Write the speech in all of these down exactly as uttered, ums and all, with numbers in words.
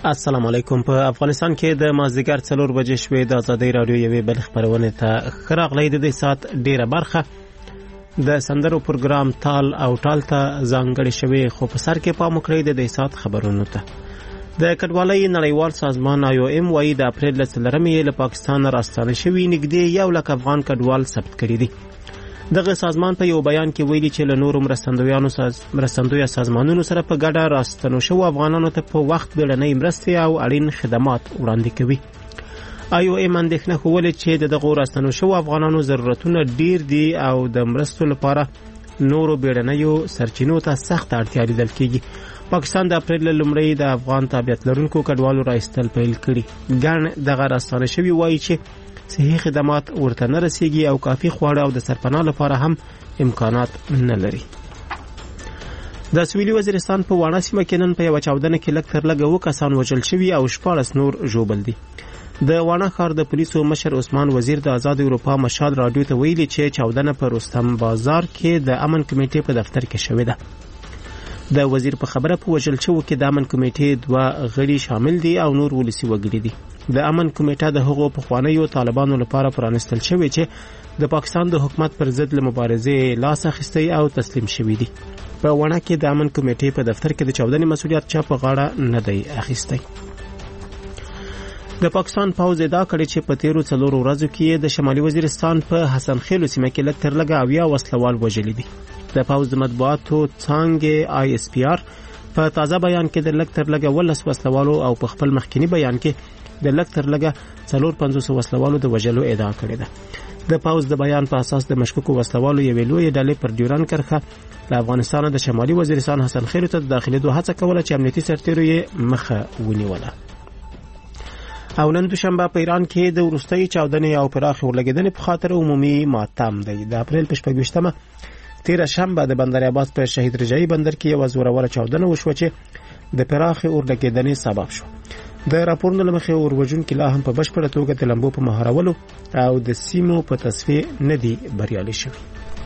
السلام علیکم. په افغانستان کې د مازدیګر څلور بجې شوې د آزادۍ رادیو یوې بل خبرونه ته ښه راغلی. د دې ساعت ډیره برخه د سندرو پروګرام تال او ټال ته ځانګړې شوې، خو په سر کې پام وکړئ د دې ساعت خبرونو ته. د کډوالۍ نړیوال سازمان آی او ایم وايي د اپریل لسلرمې له پاکستان راستانه شوي نږدې یو لک افغان کډوال ثبت کړي دي. دغه سازمان په یو بیان کې ویلي چې له نورو مرستندویانو ساز مرستندوی سازمانونو سره په ګډه راستنو شو افغانانو ته په وخت بیړنۍ مرستې او اړین خدمات وړاندې کوي. آی او ایم اندېښنه ښوولې چې دغه راستنو شو افغانانو ضرورتونه ډیر دي او د مرستو لپاره نورو بیړنیو سرچینو ته سخت اړتیا لیدل کیږي. پاکستان د اپریل لومړی د افغان تابعیت لرونکو کډوالو راایستل پیل کړي. ګڼ دغه راستانه شوي وایي چې صحي خدمات ورته نه رسیږي او کافي خواړه او د سرپناه لپاره هم امکانات نه لري. د سویلي وزیرستان په واڼه سیمه کې نن په یوه چاودنه کې لږ تر لږه اووه کسان وژل شوي او شپاړس نور ژوبل دي. د واڼه ښار د پولیسو مشر عثمان وزیر د آزاد اروپا مشال راډیو ته ویلي چې چاودنه په رستم بازار کې د امن کمیټې په دفتر کې شوې ده. د وزیر په خبره په وژل شوو کې د امن کمیټې دوه غړي شامل دي او نور ولسي وګړي دي. د امن کمیټه د هغو پخوانیو طالبانو لپاره پرانستل شوی چې د پاکستان د حکومت پر ضد له مبارزې لاس اخیستی او تسلیم شوی دي. په واڼه کې د امن کمیټې په دفتر کې د چاودنې مسؤلیت چا په غاړه نه دی اخیستی. د پاکستان پوځ ادعا کړې چې په تیرو څلورو ورځو کې د شمالي وزیرستان په حسن خیلو سیمه کې لږ تر لږه اویا وسلوال وژلي دي. د پوځ د مطبوعاتو څانګې آی اس پی آر په تازه بیان کې د لږ تر لږه ولس وسلوالو او په خپل مخکینی بیان کې د لږ تر لږه څلور پنځوس وسلوالو د وژلو ادعا کړې ده. د پوځ د بیان په اساس د مشکوکو وسلوالو یوې لویې ډلې پر ډیورن کرښه له افغانستان د شمالي وزیرستان حسن خیلو ته د داخلېدو هڅه کوله چې امنیتي سرتیرو یې مخه ونیوله. او نن دوشنبه په ایران کې د وروستۍ چاودنې او پراخې اورلګېدنې په خاطر عمومي ماتم دی. د اپریل په شپږویشتمه تیره شنبه د بندر عباس په شهید رجایي بندر کې یوه زوروره چاودنه وشوه چې د پراخې اورلګېدنې سبب شو. د راپورونو له مخې اوروژونکي لا هم په بشپړه توګه د لمبو په مهارولو او د سیمو په تصفیې نه دي بریالي شوي.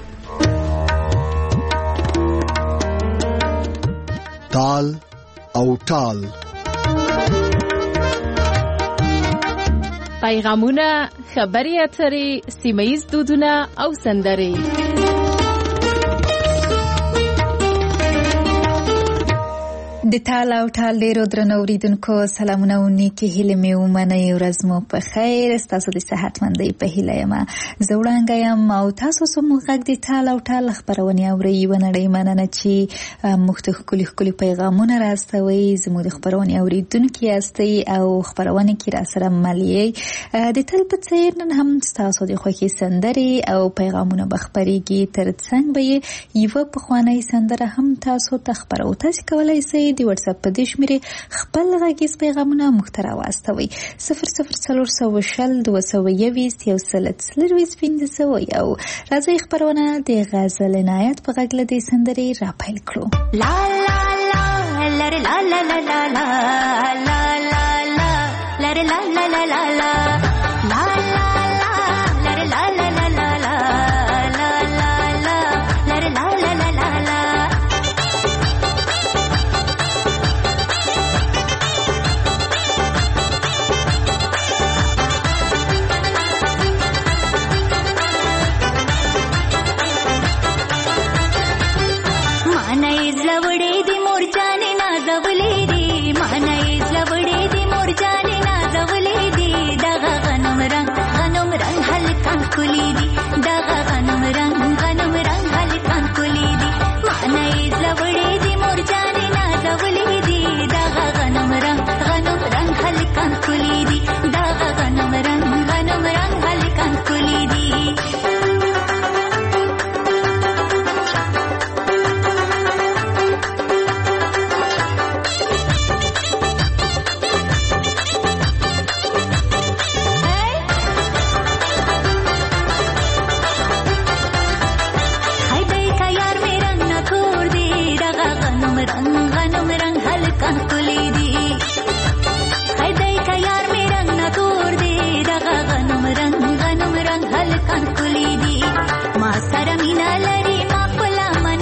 تال او ټال پیغامونه، خبري اترې، سیمه‌ییز دودونه او سندرې. د تال او ټال ډیرو درنو اوریدونکو سلامونه او نیکې هیلې مې ومنئ. ورځ مو په خیر. ستاسو د صحتمندۍ په هیله یم. زه وړانګه یم او تاسو زموږ غږ د تال او ټال خپرونې اورئ. یوه نړۍ مننه چې موږ ته ښکلي ښکلي پیغامونه راستوئ. زموږ د خپرونې اوریدونکي یاستئ او خپرونې کې راسره مل یې. د تل په څېر نن هم ستاسو د خوښې سندرې او پیغامونه به خپرېږي. تر څنګ به یې یوه پخوانۍ سندره هم تاسو ته خپرو. تاسې کولی سئ د واتساپ په دې شمېرې خپل غږیز پیغامونه موږ ته راواستوئ. صفر صفر څلور سوه شل دوه سوه یویشت یو سل څلرویشت پنځه سوه یو. راځئ خپرونه د غزل عنایت په غږ له دې سندرې راپیل کړو. لا لا لا لر لا لا لا لا لا لا لا لا لر لا لا لا لا لا لا لا لر لا لا لا لا لا لا لر لا لا لا لا لا.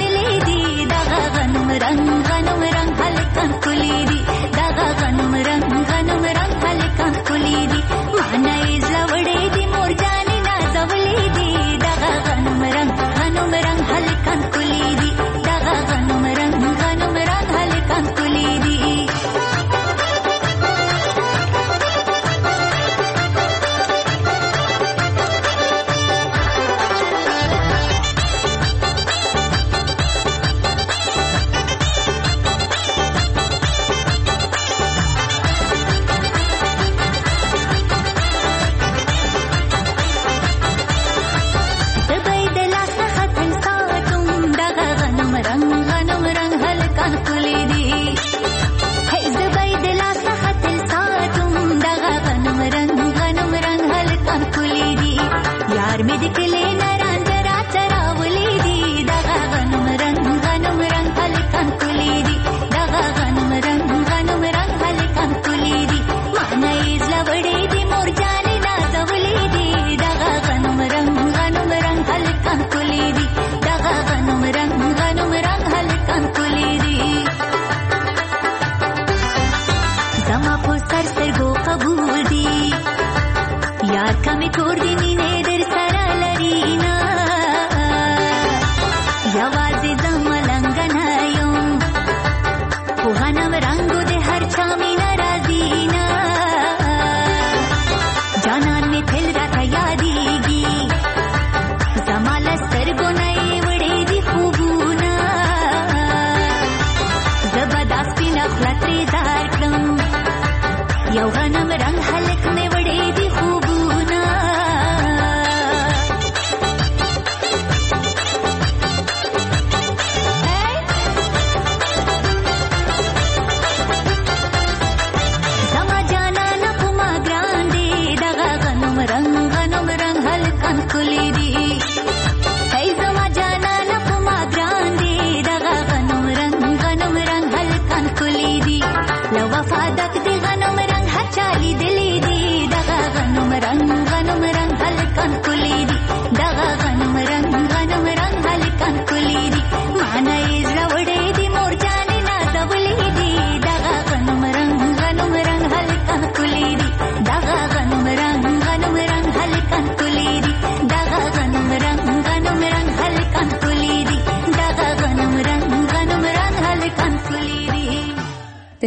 رنگ غنم رنگ هلکان کلی دی دغه غنم رنگ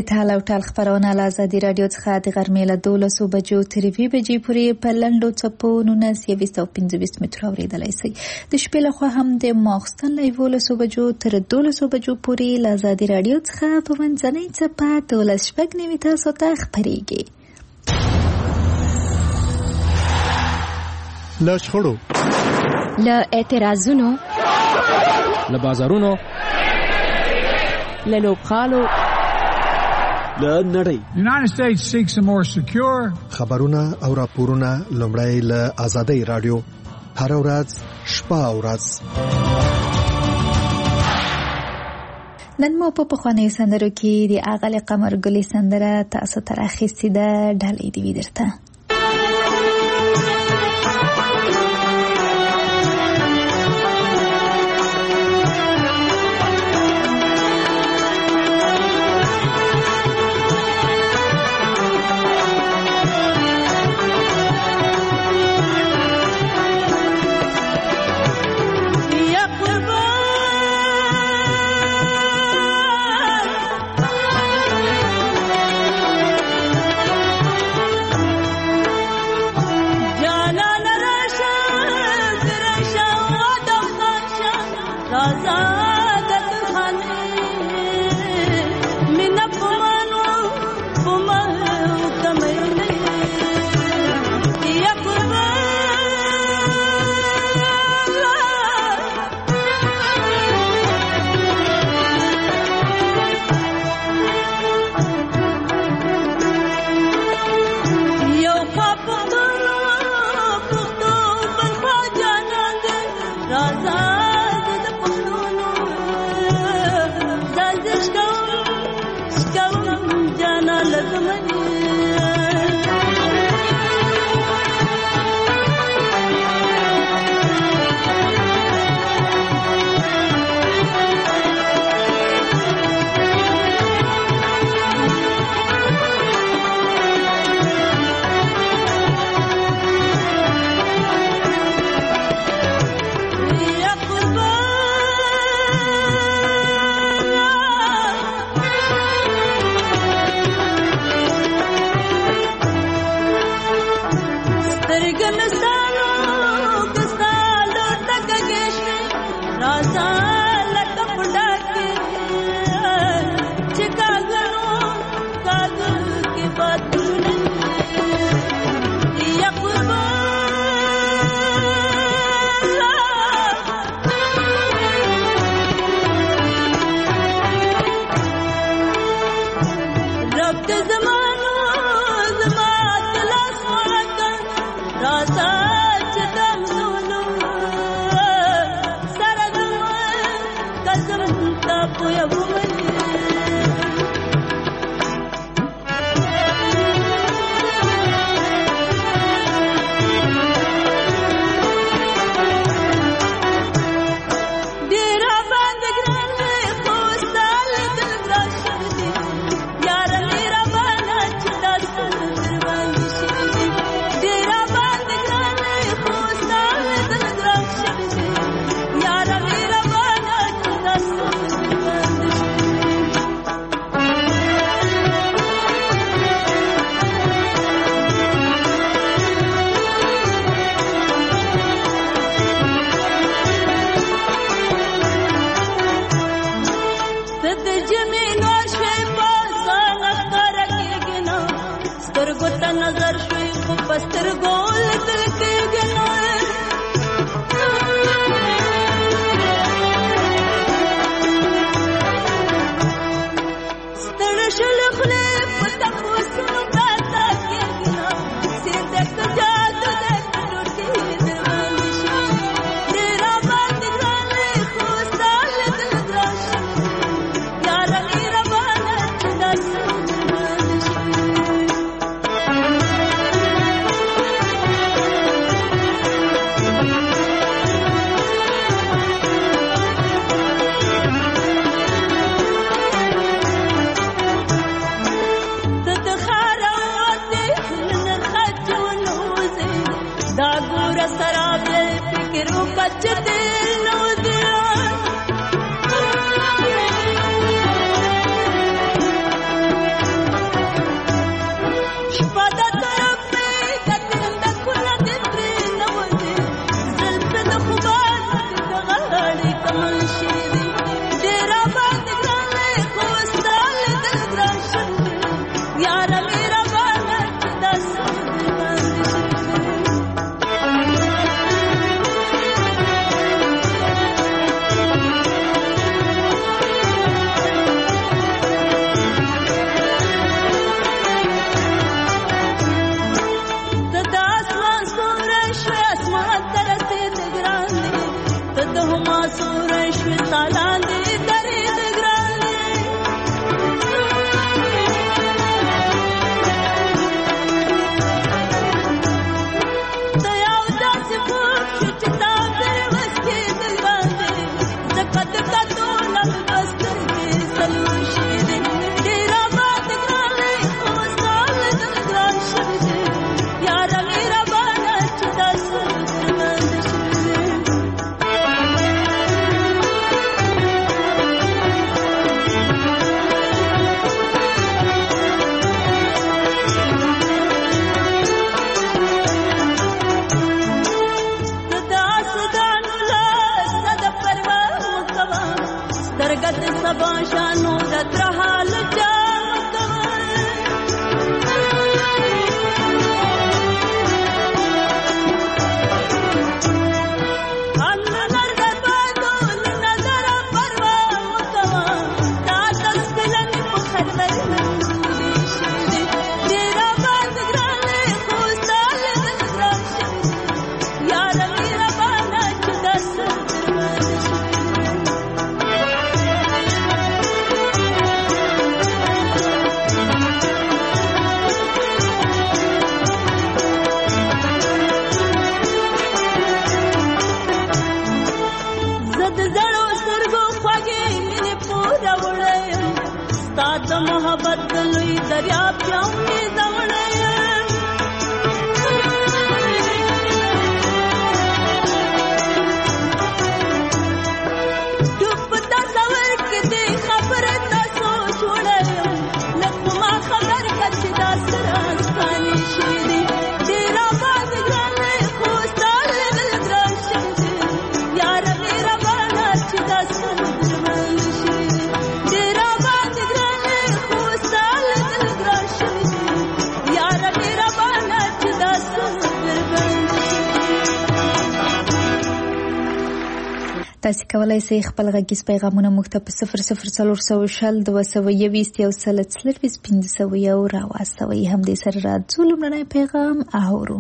د ټال او ټال خبرونه له ازادي راډیو څخه د غرمې له دولسو بجو تر یوې بجې پورې په لنډو څپو نولس یویشت او پنځه ویشت مترو اورېدلی شئ. د شپې لخوا هم د ماخوستن له یولسو بجو تر دولسو بجو پورې له ازادي راډیو څخه په منځنۍ څپه دولس شپږ نوي تاسو ته خپرېږي. له شخړو، له اعتراضونو، له بازارونو، له لوبغالو، له نړۍ. The United States seeks a more secure. خبرونه او راپورونه لومړی له آزادۍ راډیو هر ورځ شپه او ورځ. نن مو په پخوانیو سندرو کې د اغلې قمر ګلې سندره تاسو ته راخیستې ده. ډالۍ دې وي درته. تاسو کولای شئ خپل غږیز پیغامونه موږ ته په صفر صفر څلور سوه شل دوه سوه یوویشت یو سل څلرویشت پنځه سوه یو راواستوئ. همدې سره راځو لومړنی پیغام اورو.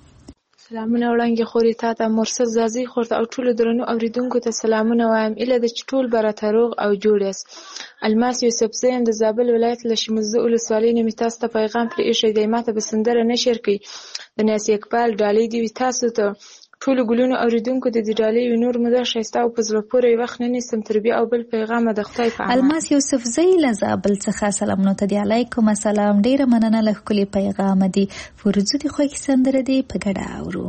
سلامونه وړاندې خوري تا ته مرسل زازي خورته او ټولو درنو اوریدونکو ته سلامونه وایم. اله د ټول برته روغ او جوړ یاست. الماس یوسف زین د زابل ولایت له شمزه ولسوالۍ نه می تاسو ته پیغام پرې ایښی دی. ماته به سندره نشر کړي د ناس اقبال ډالۍ دی. تاسو ته ټولو ګلونو اوریدونکو د دې ډالۍ نور مده ښایسته او په زړه پورې وخت نه نیسم تر بیا او بل پیغام د خدای په امان. الماس یوسف زی له زابل څخه سلامونه ته دی. علیکم السلام. ډیره مننه له ښکلي پیغام دی. فرزو دی خوښ سندره دی په ګډه اورو.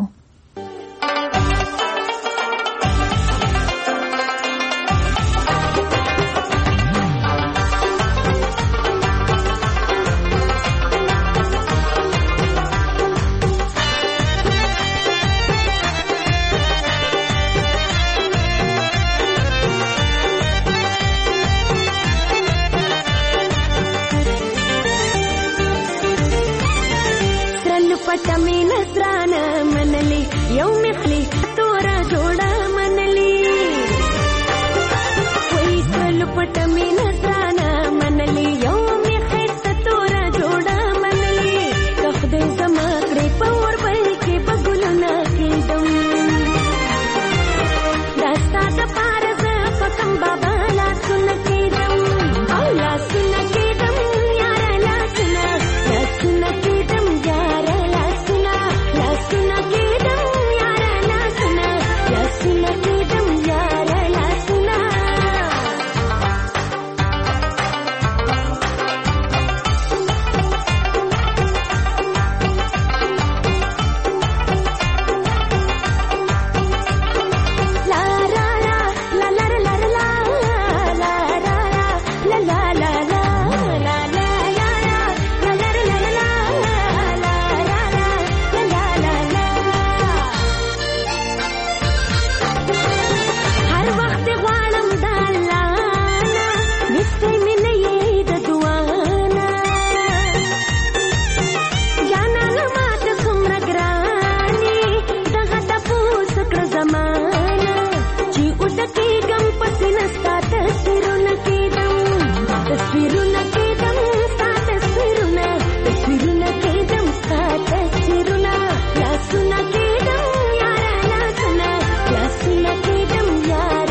پټمې نظرانه منلې یو مخلي تورا جوړه منلې وای سل پټمې نظرانه منلې یو مخې تورا جوړه منلې کخ دې زما کړې پور بل کې بګلونه کېدم داستا د پارز پکم بابا لا سن کېدم او لا سن کېدم یار لا سن لا سن کېدم یار Yeah.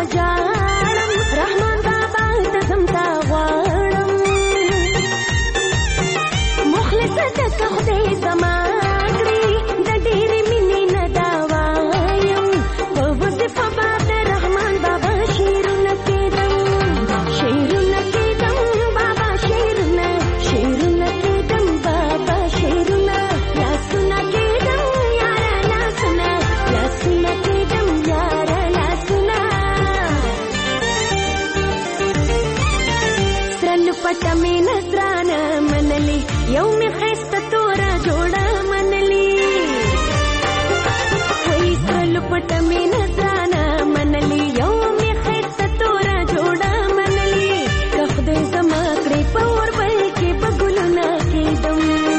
جاړم رحمان بابا ته سمتا غواړم مخلص ته خدای زما کړی د ډېرې مینې نه دا وایم په وظیفه باندې رحمان بابا شعرونه کېدم شعرونه کېدم بابا شعرونه شعرونه کېدم بابا شعرونه لاسونه کېدم یاره لاسونه لاسونه کېدم یاره لاسونه سرل پټه مې نظرانه منلي یو مې ښایسته توره جوړه منلي وایي سرل پټه مې نظرانه منلي یو مې ښایسته توره جوړه منلي که خدای زما کړې په اوربل کې به ګلونه کېدم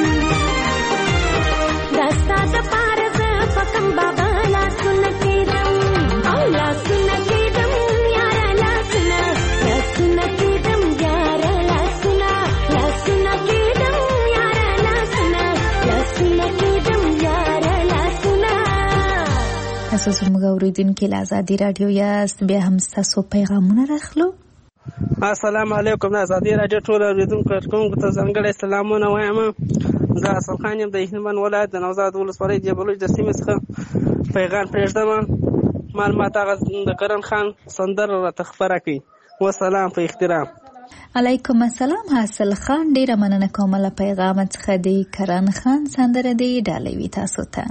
دا ستا دپاره زه پکم بابا لاسونه کېدم او لاسونه کېدم یاره لاسونه لاسونه کېدم یاره لاسونه لاسونه کېدم یاره لاسونه لاسونه کېدم یاره لاسونه. تاسو زموږ اورېدونکي له ازادي راډیو یاست بیا هم ستاسو پیغامونه راخلو. السلام علیکم د ازادي راډیو ټول اورېدونکو کوونکو ته ځانګړی سلامونه وایم. زه حسن خان یم د هلمند ولایت د نوزاد ولسوالۍ جبلوج د سیمې څخه پیغام پرېږدم. معلومات هغه د کرن خان سندره راته خپره کړي. وسلام په احترام. علیکم السلام حاصل خان ډیره مننه کوم له پیغام څخه د کرن خان سندره دی ډالوي تاسو ته.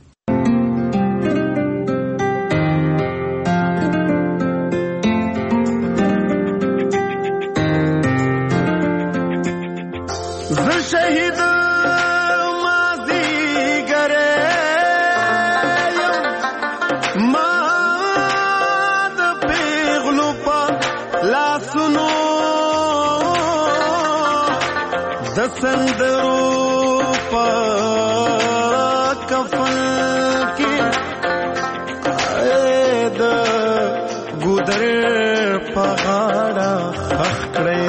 زه شهید مازدیګری یم ما د پیغلو په لاسونو د سندرو په کفن کې د ګودر په غاړه خښ کړی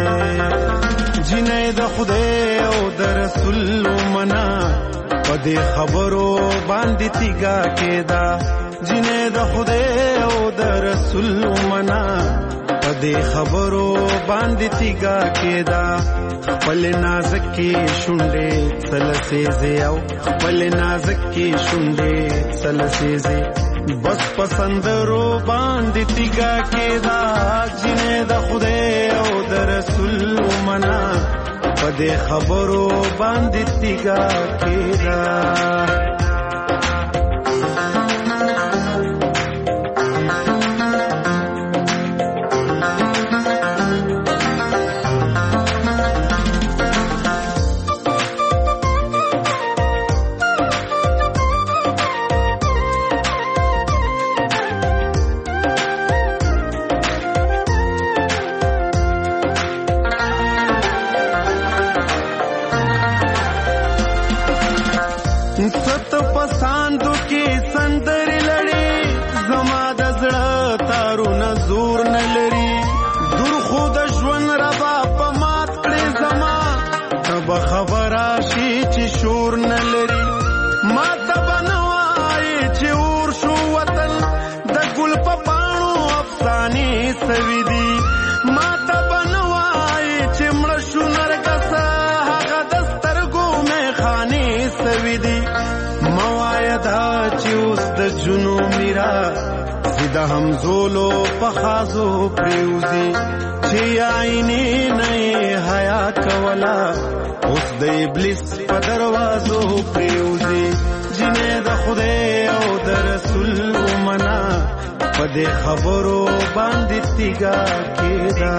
جنې د خدای او د رسول منا په دې خبرو باندې تیګا کېدا جنې د خدای او د رسول منا په دې خبرو باندې تیګا کېدا خپل نازکې شونډې سلسېزې او خپل نازکې شونډې سلسېزې بس پسندرو باندې تیګا کېدا جنې د خدای او د رسول منا په دې خبرو باندې تیګا کېدا. ست پساندو کې سندرې لړې زما د زړه تارونه زور نه لري دور خو د ژوند ربا په مات کړې زما ته به خبره شي چې شور نه لري ما ته به نه وایې چې اور شو وطن د ګل په پاڼو افسانې سوي دي ما ته به نه وایې چې مړه شو نرګسه هغه د سترګو میخانې سوي دي موایدا چې اوس د جنو میرا سیده همزولو پخازو پریوزی چې عینې نه حیا کولا اوس د ابلیس په دروازو پریوزی جنې د خدای او د رسول منا په دې خبرو باندې تیګا کېدا.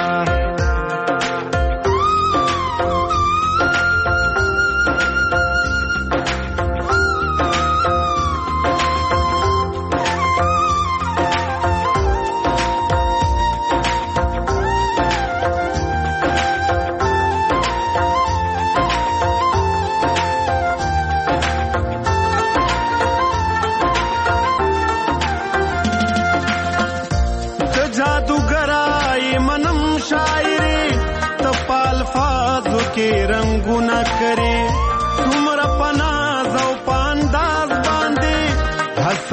کې رنگونه کرے څومره پناز او پانداز باندې حس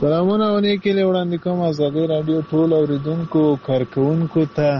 سلامونه او نیکې له وړاندې کوم ازادي رادیو ټول اوریدونکو کارکونکو ته